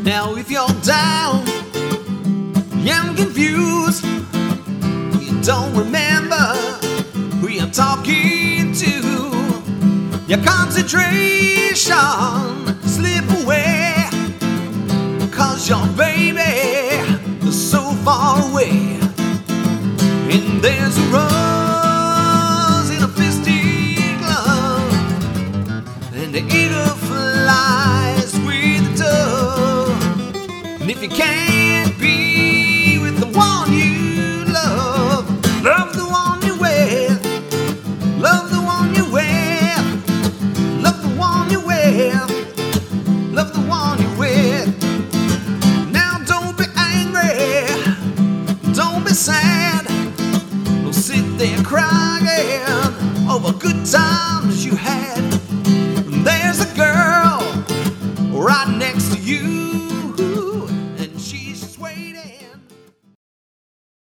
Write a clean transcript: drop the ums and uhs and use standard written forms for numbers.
Now if you're down, young, confused, you don't remember who you're talking to, your concentration slip away, 'cause your baby is so far away. And there's a rose in a fisted glove, and the eagle flies with the dove. And if you can't be with the one you love, love the one you're with, love the one you're with, love the one you're with, love the one you're with. Now don't be angry, don't be sad, don't sit there crying over good times you had. There's a girl right next to you,